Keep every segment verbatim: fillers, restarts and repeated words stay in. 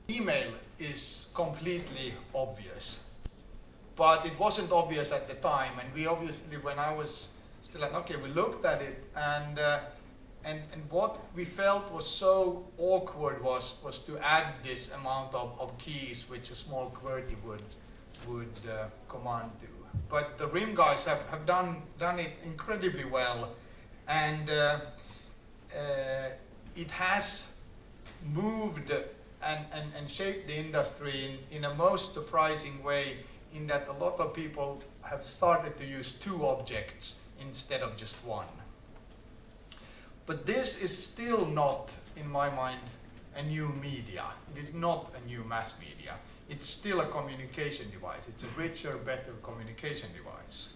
email is completely obvious, but it wasn't obvious at the time, and we obviously, when I was still at Nokia, we looked at it, and uh, and and what we felt was so awkward was was to add this amount of, of keys which a small QWERTY would would uh, command to. But the R I M guys have, have done done it incredibly well, and uh, uh, it has moved and, and, and shaped the industry in, in a most surprising way, in that a lot of people have started to use two objects instead of just one. But this is still not, in my mind, a new media. It is not a new mass media. It's still a communication device. It's a richer, better communication device.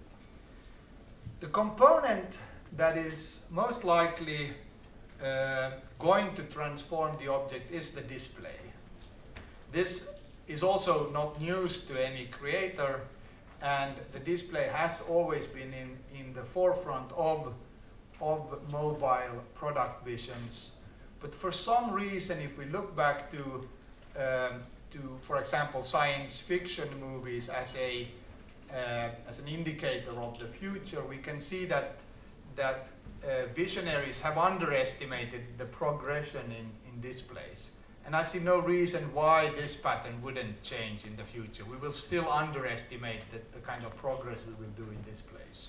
The component that is most likely uh, going to transform the object is the display. This is also not news to any creator, and the display has always been in, in the forefront of, of mobile product visions. But for some reason, if we look back to, um, to for example, science fiction movies as, a, uh, as an indicator of the future, we can see that, that uh, visionaries have underestimated the progression in, in displays. And I see no reason why this pattern wouldn't change in the future. We will still underestimate the, the kind of progress we will do in displays.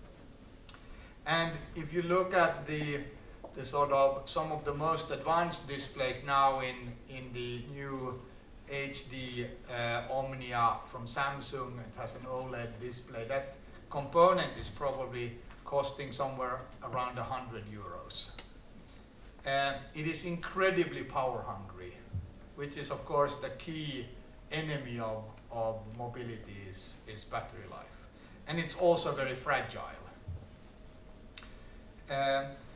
And if you look at the, the sort of some of the most advanced displays now in, in the new H D uh, Omnia from Samsung, it has an OLED display. That component is probably costing somewhere around one hundred euros. Uh, it is incredibly power hungry, which is of course the key enemy of, of mobility is, is battery life. And it's also very fragile. Uh,